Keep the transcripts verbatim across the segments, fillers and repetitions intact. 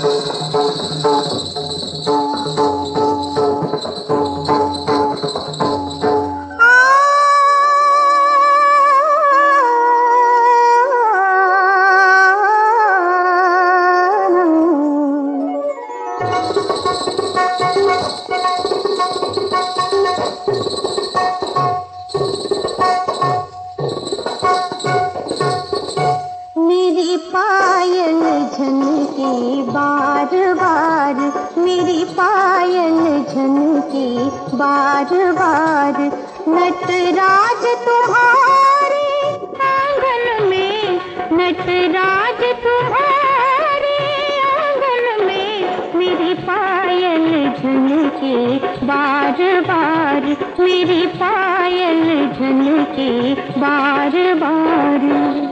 बार बार मेरी पायल झनके बार बार, नटराज तुम्हारे आंगन में, नटराज तुम्हारे आंगन में, मेरी पायल झनके बार बार, मेरी पायल झनके बार बार।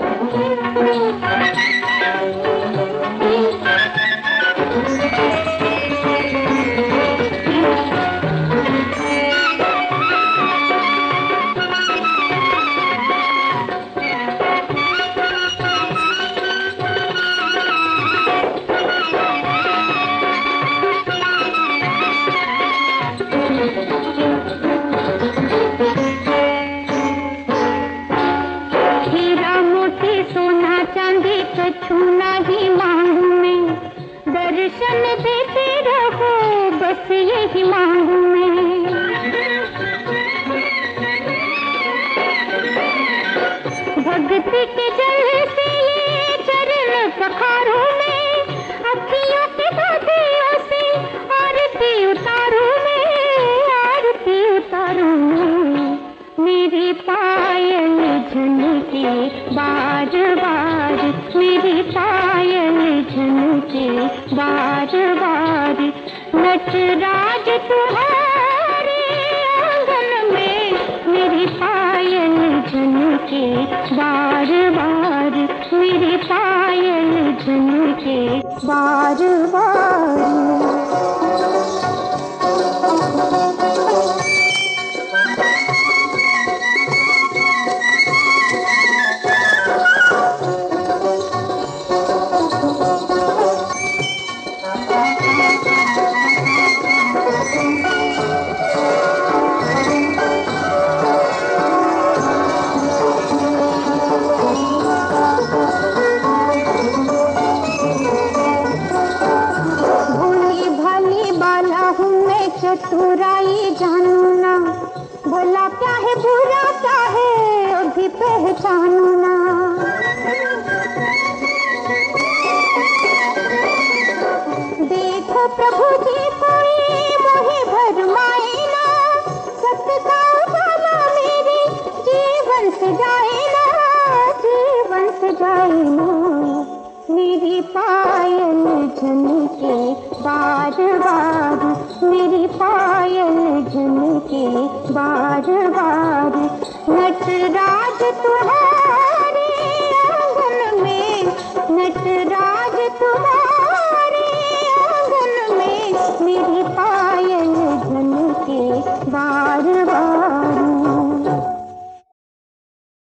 छूना ही मांगू मैं, दर्शन देते रहो बस यही मांगू मैं। भक्ति के जल से ये चरण पखारू मैं, अखियों के बादलों से आरती उतारू मैं, आरती उतारू मैं। मेरी पायल झनके बार बार, मेरी पायल झनके बार बार, नटराज तुम्हारे आंगन में, मेरी पायल झनके बार बार, मेरी पायल झनके बार बार। चतुराई जानू ना, भला क्या है बुरा क्या है वो भी पहचानू ना। देखो प्रभु जी कोई मोहे भरमाए ना, सत्य का उजाला मेरे जीवन से जाए ना, जीवन से जाए ना। मेरी पायल झनके बार बार, मेरी पायल झनके बार बार, नटराज तुम्हारे